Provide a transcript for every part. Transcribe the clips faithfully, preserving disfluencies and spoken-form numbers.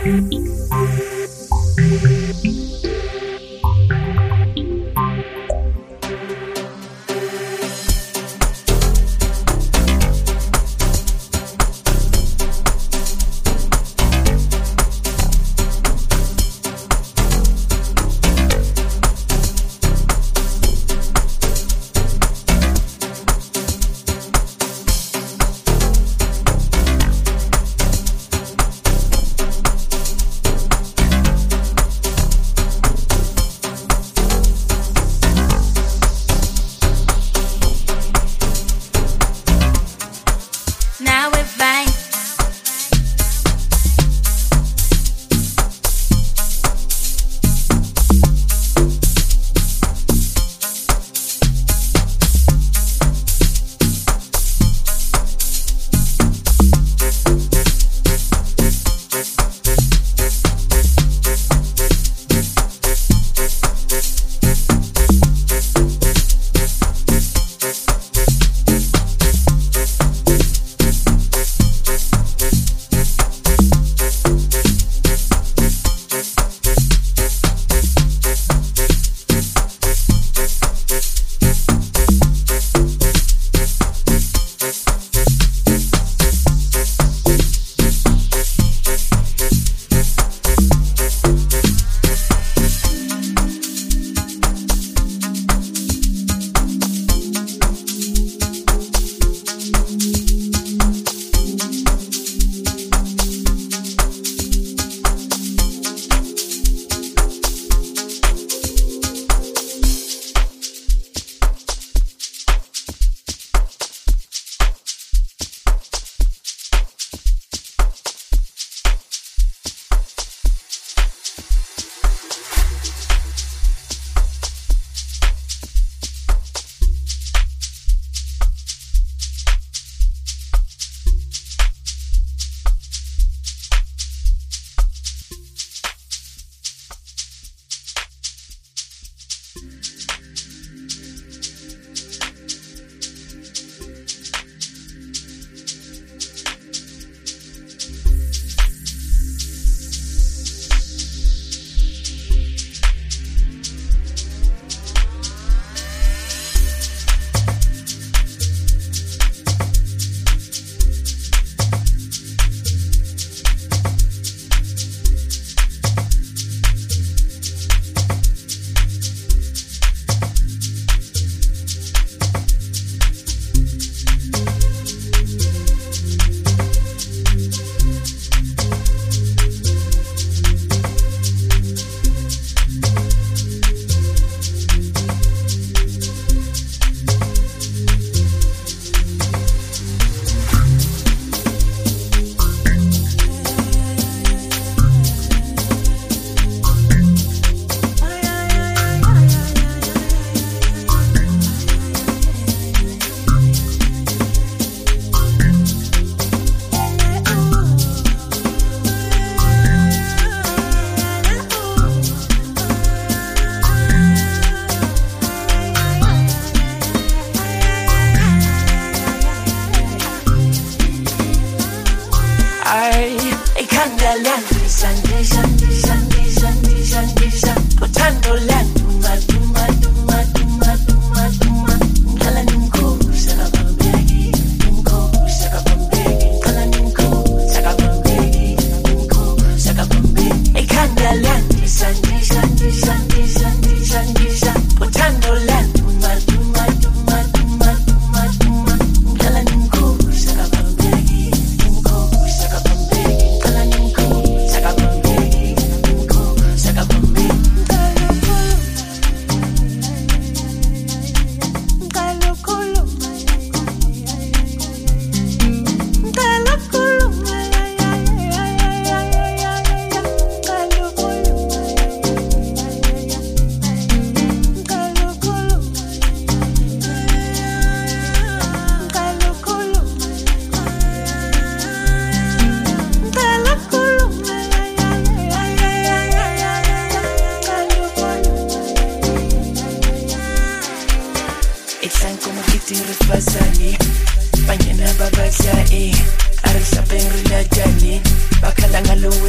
Shaka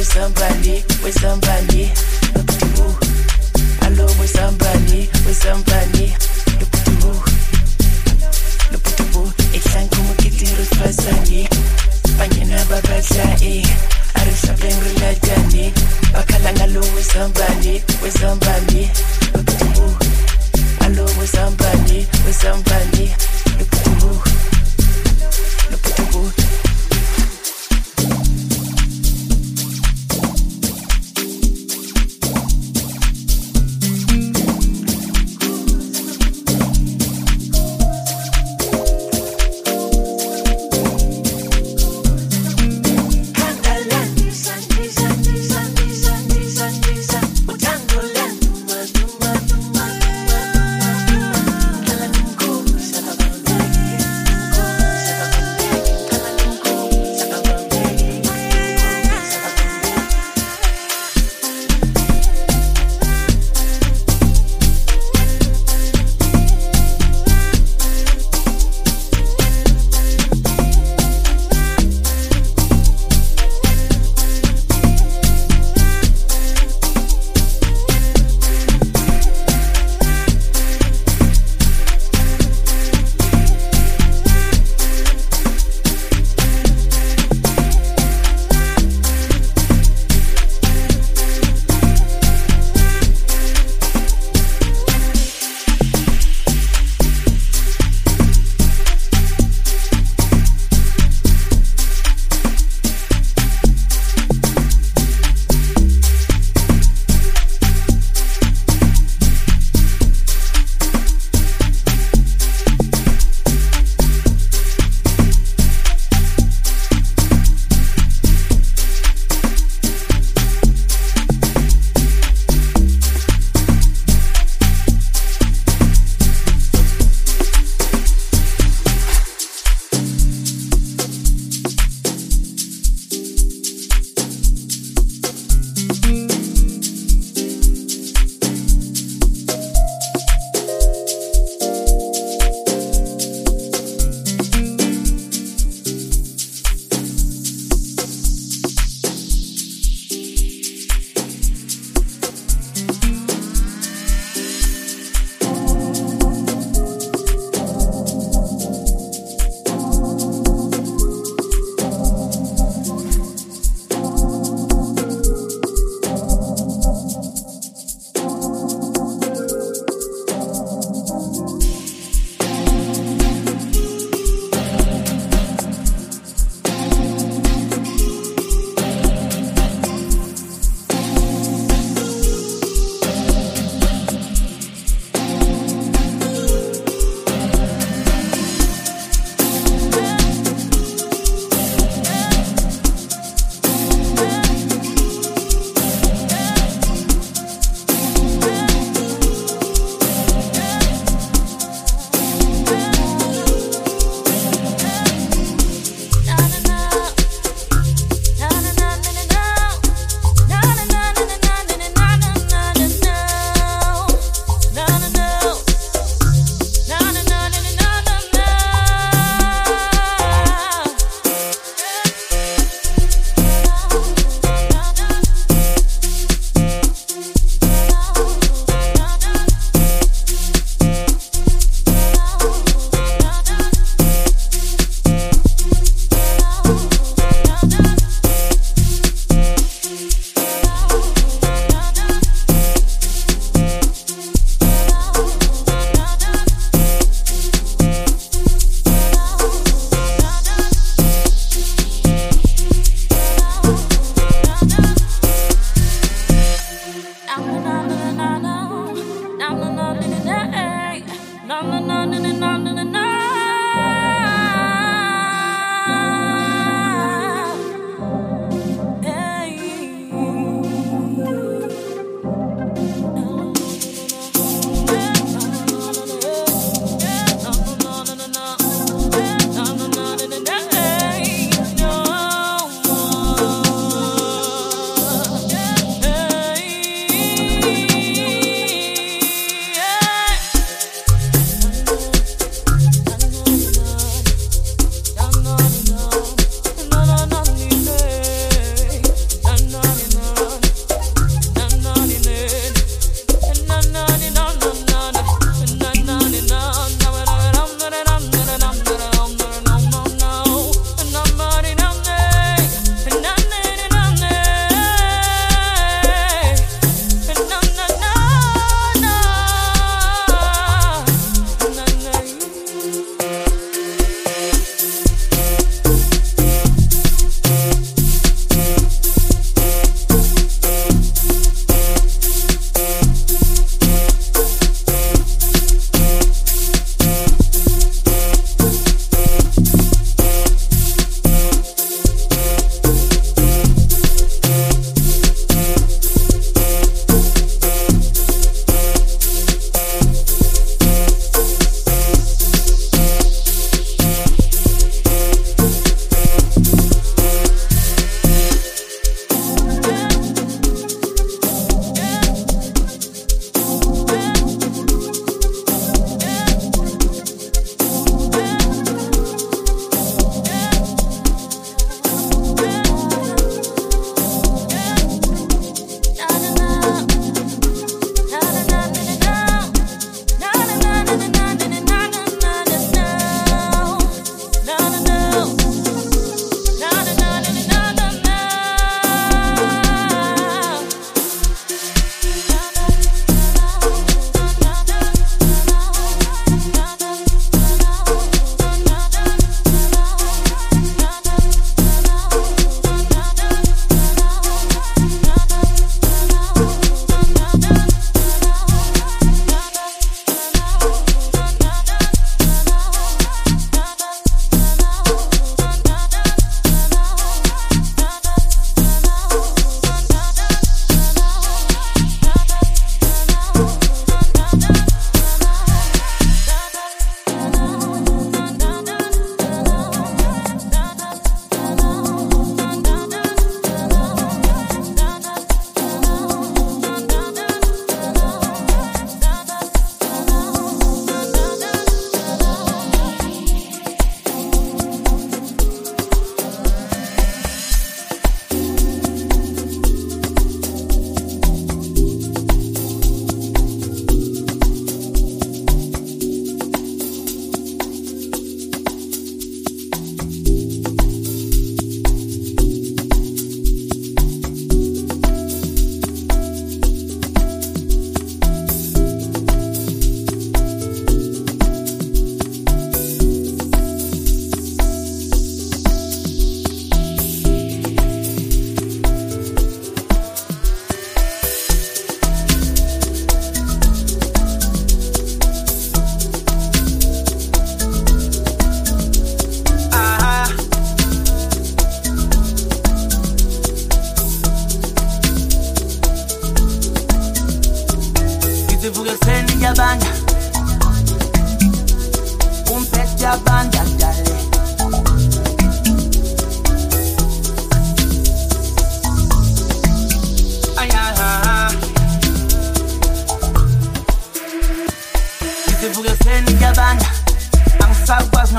with somebody, with somebody. Hello with somebody, with somebody. Fasani, Panyana Babasa, Arisa Bengulatani, Bakalangalo with somebody, with somebody, hello with somebody, with somebody,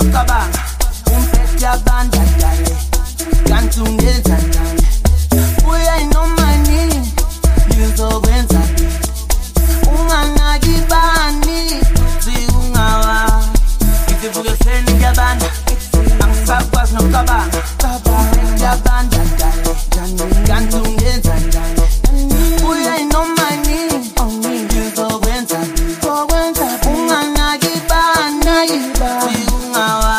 nokabanga umpethe abandadale kanti ungenza njani uya inomani ngizokwenza unganakibani uthi ungawa ngizivuke seni ngiyabanda angisakwazi nokabanga umpethe abandadale kanti ungenza njani uya inomani ngizokwenza unganakibani uthi ungawa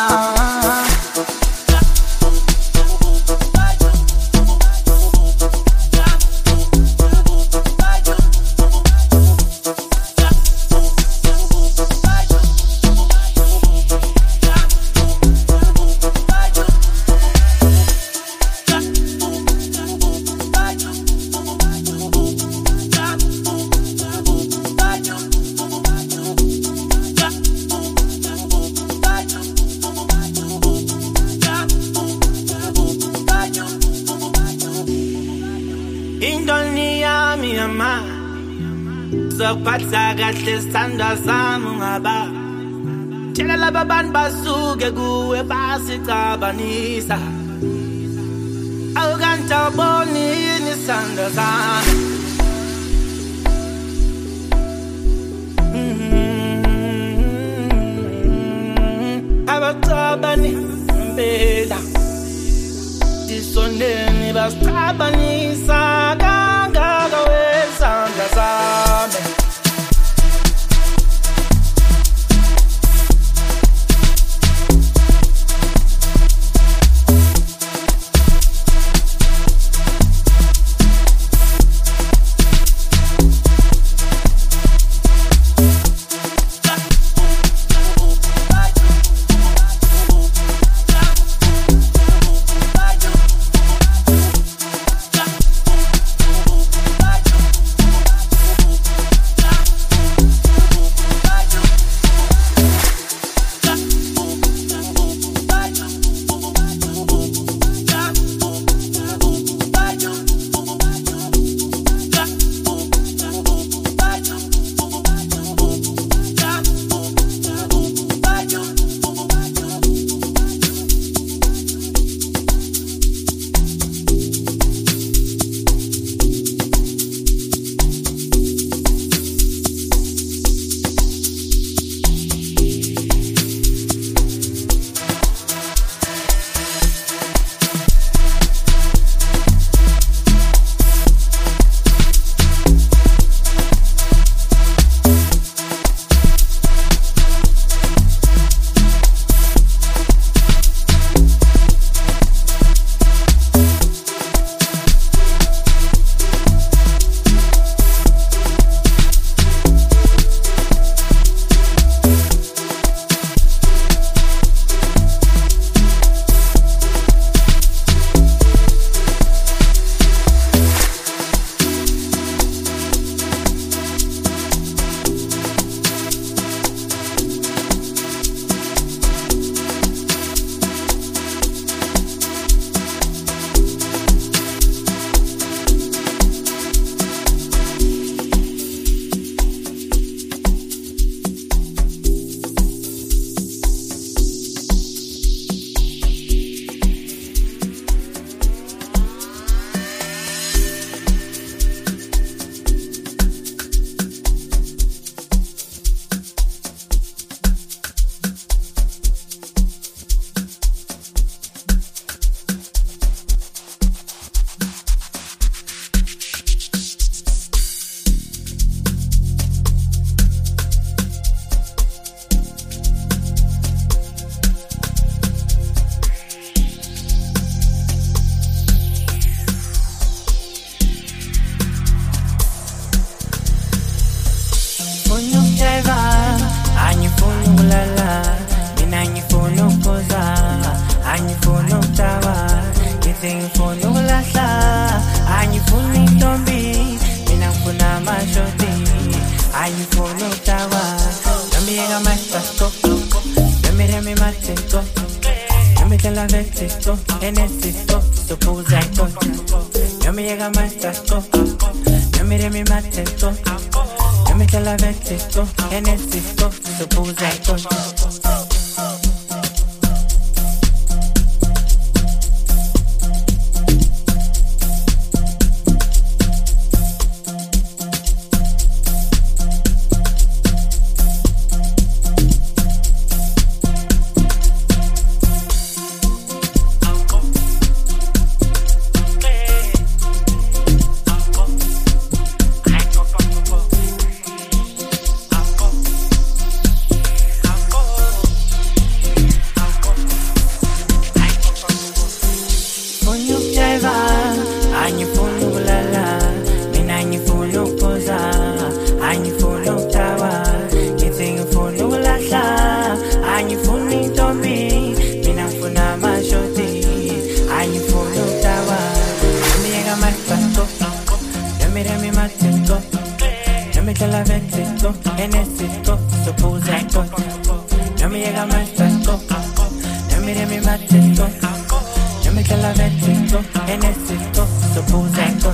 Zokuphatha kahle sithandwa sami ungaba tshela laba bantu basuke kuwe basicabanisa awukanti awuboni yini isandla sami abacabani impela disondeni basicabanisa kangaka wesandla sami mira mi matito, no me te la vetito, en éxito, so puse esto. No me llega más tanto, no mire mi matito, no me te la vetito, en éxito, so puse esto.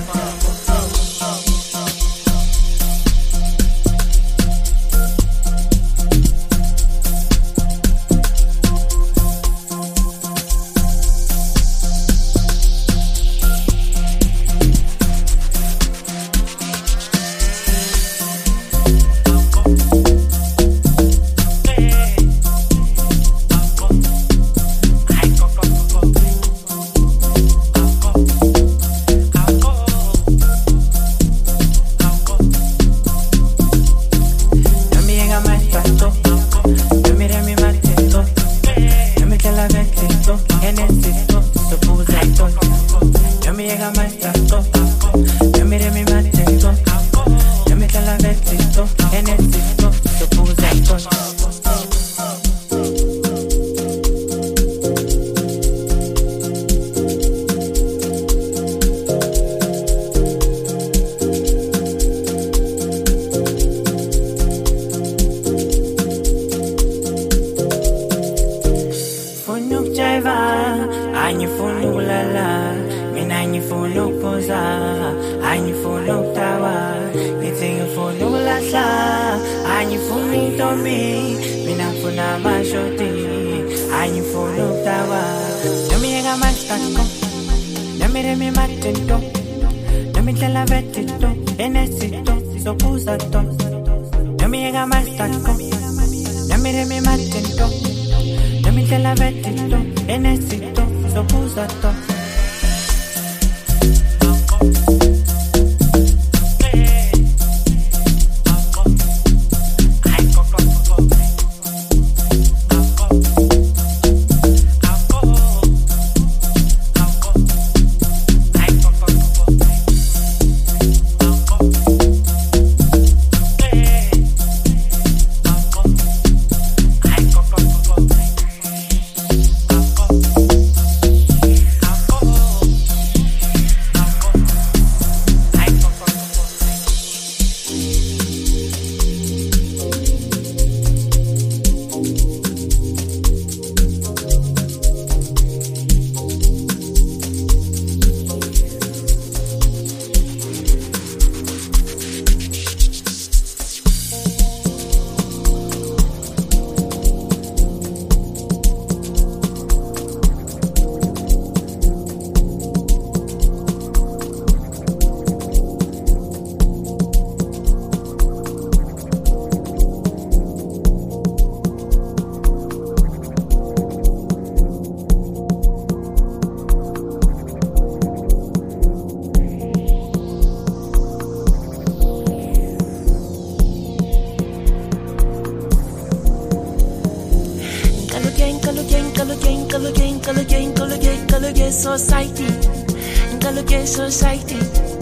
Society, Gallagher Society.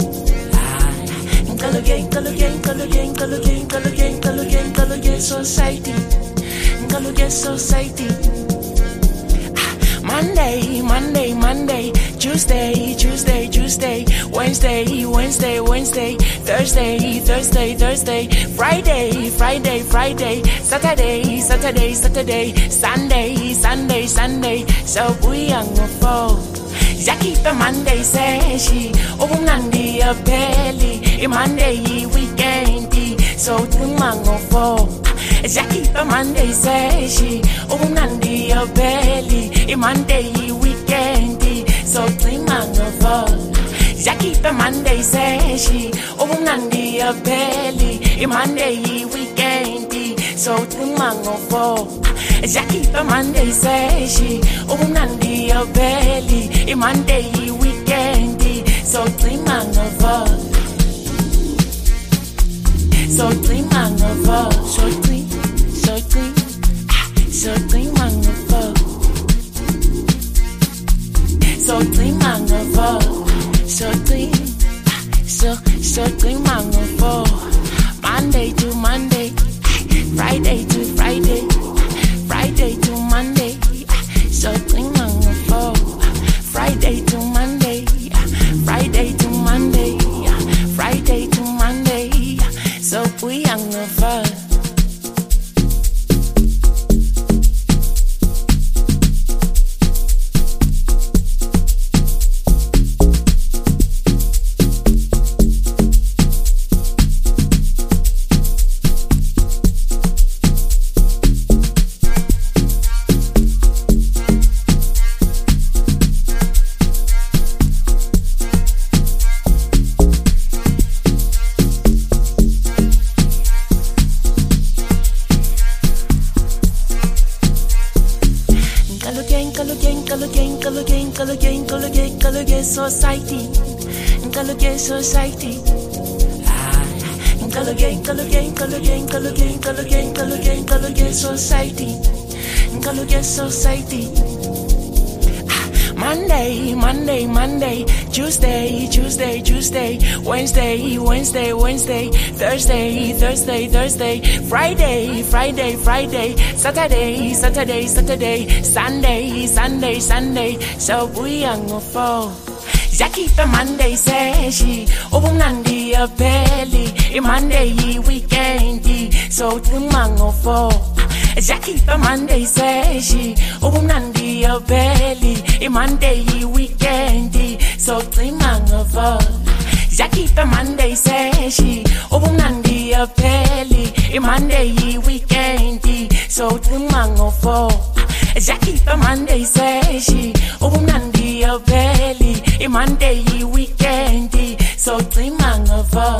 Gallagher, Gallagher, Gallagher, Gallagher, Gallagher, Gallagher, Gallagher Society. Gallagher Society. Monday, Monday, Monday, Tuesday, Tuesday, Tuesday, Wednesday, Wednesday, Wednesday, Thursday, Thursday, Thursday, Friday, Friday, Friday, Saturday, Saturday, Saturday, Sunday, Sunday, Sunday. So we are go Yakita Monday says she, oh Nandi a belly, a Monday weekend, so Tumango for. Yakita Monday says she, oh Nandi a belly, a Monday weekend, so Tumango for. Yakita Monday says she, oh Nandi a belly, a Monday weekend, so Tumango for. Yakita Monday says she, oh Nandi a belly, a Monday weekend, so three man of us, so three man of us, so three, so three, so three man of us, so three man of us, so three, so so three man of us, Monday to Monday, Friday to Friday. Friday to Monday, so three man four. Friday to Monday, Friday to Monday, Friday Nkaloge society. Ah, Nkaloge, Nkaloge, Nkaloge, Nkaloge, Nkaloge, Nkaloge, Nkaloge society. Nkaloge society. Monday, Monday, Monday, Tuesday, Tuesday, Tuesday, Wednesday, Wednesday, Wednesday, Thursday, Thursday, Thursday, Friday, Friday, Friday, Saturday, Saturday, Saturday, Sunday, Sunday, Sunday, so we are no fall. Zakipa Monday seshi, Obunandi a belly, a Monday weekend, so tumango fall. Zakipa Monday seshi, Obunandi a belly, a Monday weekend, so tumango fall. Zakipa Monday seshi, Obunandi a belly, a Monday weekend, so tumango fall. Zakipa Monday seshi, Obunandi a belly, a Monday weekend, so tumango fall.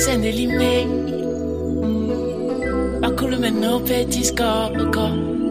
send l'email. Bakhulume no petty skoko.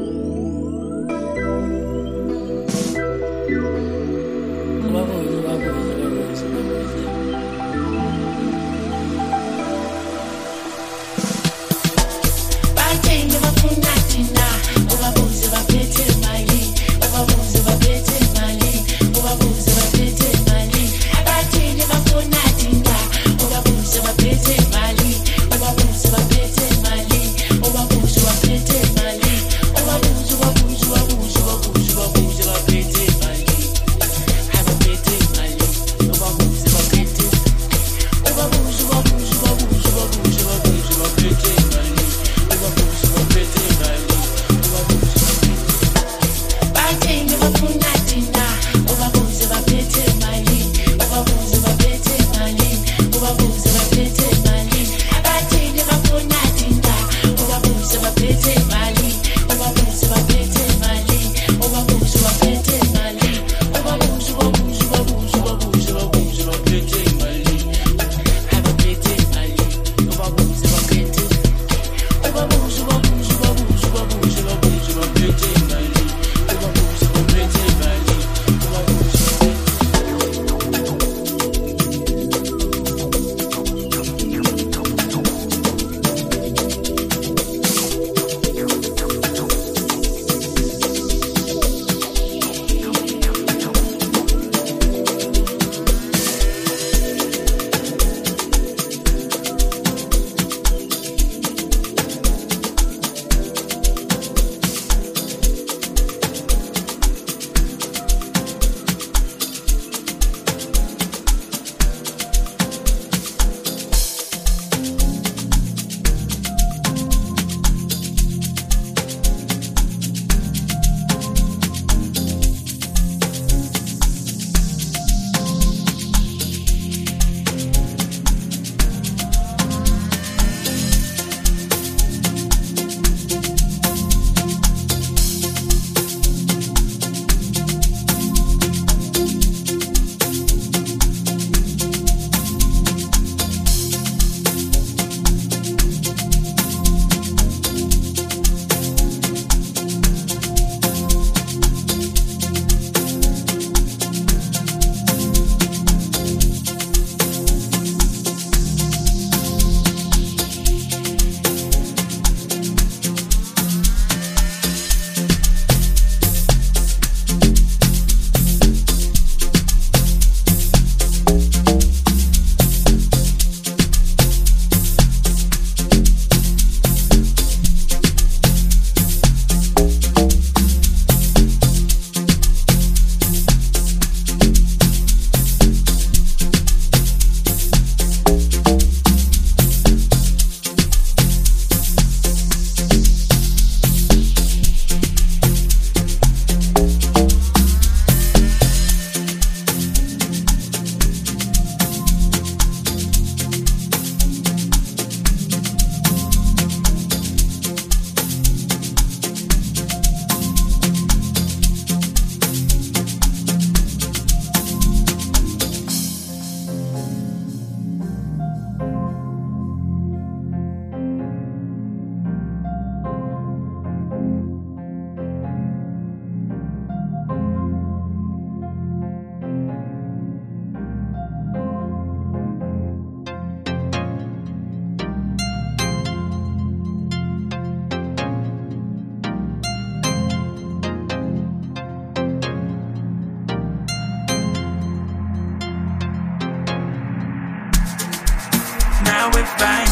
Now we're fine.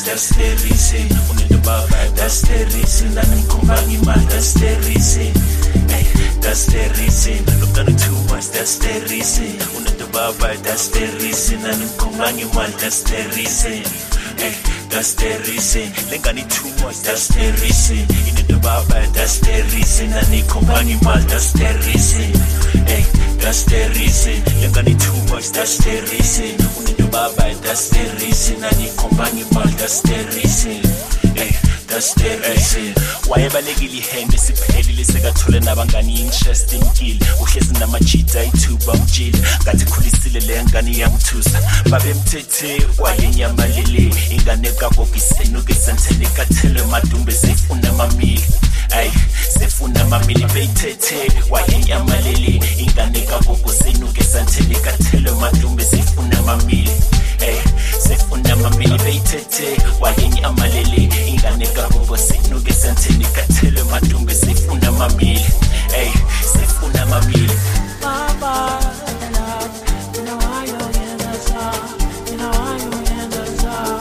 that's the reason. That's the reason. I'm combining my, that's the reason. Hey, that's the reason. Look down too much, that's the reason. That's the reason. I'm combining my, that's the reason. Hey, that's the reason. Lengani too much, that's the reason. In the Baba, that's the reason. I'm combining my, that's the reason. Hey, that's the reason. Lengani too much, that's the reason. In the Baba, that's the reason. I'm combining my, that's the reason. Hey, that's the reason. Wayebalekile ihembe siphelile sekathole nabangani interesting kill uhlezi namachita ithuba umjila ngathi khulisile le ngani yamthusa babemthethe wayenyamalele ingane kagogiseni ukesantele kathele madumbe sefuna mamili ay sefuna mamili beyithethe wayenyamalele ingane kagogiseni ukesantele kathele madumbe sefuna mamili ay sefuna mamili beyithethe wayenyamalele ingane kagogiseni ukesantele kathele madumbe sefuna mamili ay sefuna mamili Baba you know why you in the song you know why you in the song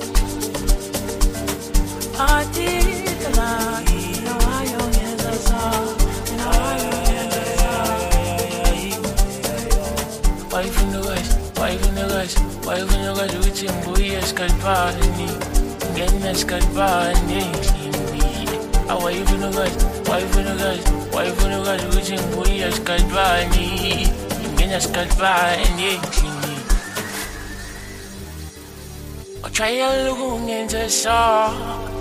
I did the lie you know why you in the song you know why you in the song why you in the guys why you in the guys why you in the guys which in boy escapani ngene escapani Why you finna guys? Why you finna guys? Why you finna guys? Wishing boy as Kalbani, Minas Kalbani. I try a look in the saw.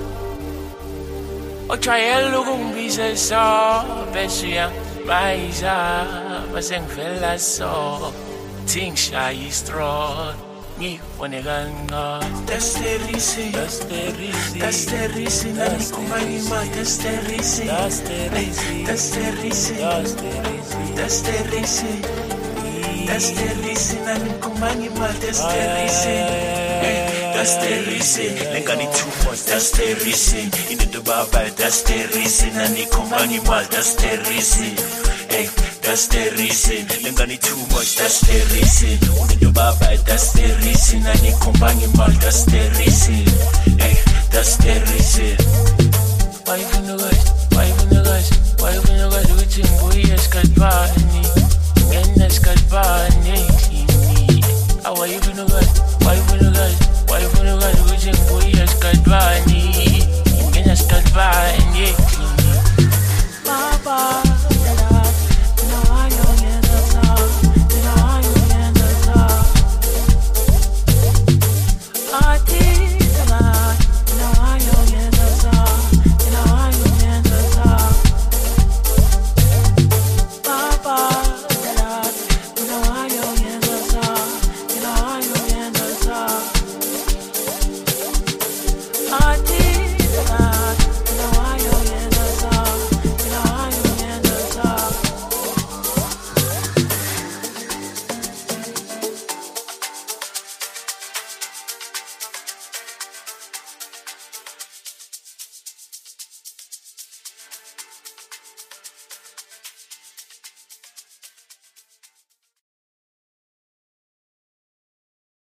I try a look in the saw. Bessia, Baisa, Basing Fella saw. Think shy is strong. Me when I got that's the reason. That's the reason. That's the reason. I'm combining my. That's the reason. That's the reason. That's the reason. That's the reason. That's the reason. That's the reason. I'm combining my. That's the reason. That's the reason. Lengani too much. That's the reason. In the Baba. That's the reason. I'm combining my. That's the reason. Hey. That's the reason. Lengani too much, that's the reason. Unedo baba, that's the reason. Ani kombangi mal, that's the reason. Hey, that's the reason. Why you finna guys? Why you finna guys? Why you finna guys? Waiting boy, escapani. Ngene escapani. Why you finna guys? Why you finna guys?